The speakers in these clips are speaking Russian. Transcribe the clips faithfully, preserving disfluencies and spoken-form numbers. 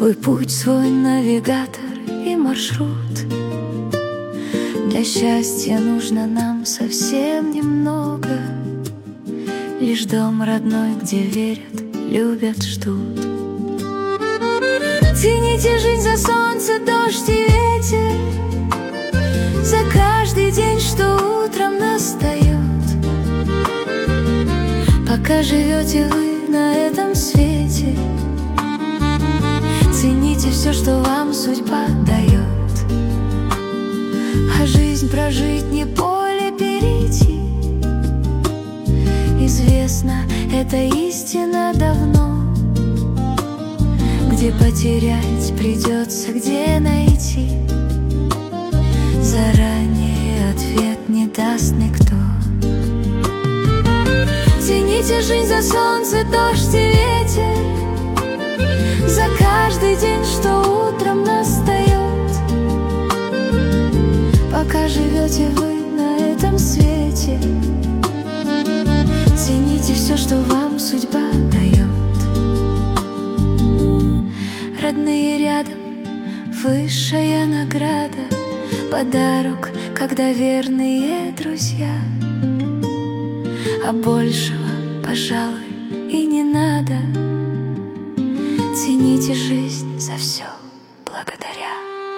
свой путь, свой навигатор и маршрут. Для счастья нужно нам совсем немного, лишь дом родной, где верят, любят, ждут. Цените жизнь за солнце, дождь и ветер, за каждый день, что утром настает. Пока живете вы на этом свете, цените все, что вам судьба дает. А жизнь прожить не поле перейти. Известно, это истина давно. Где потерять придется, где найти, заранее ответ не даст никто. Цените жизнь за солнце, дождь и ветер, за каждый день, что утром настает. Пока живете вы на этом свете, цените все, что вам судьба дает. Родные рядом, высшая награда, подарок, когда верные друзья. А большего, пожалуй, и не надо. Цените жизнь за все благодаря.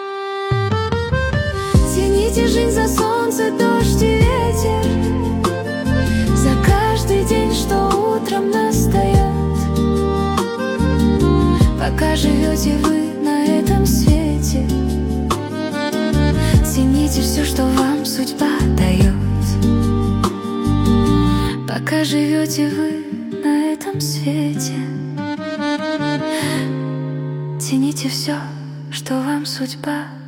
Цените жизнь за солнце, дождь и ветер, за каждый день, что утром настает. Пока живете вы на этом свете, цените все, что вам судьба дает. Пока живете вы на этом свете, цените все, что вам судьба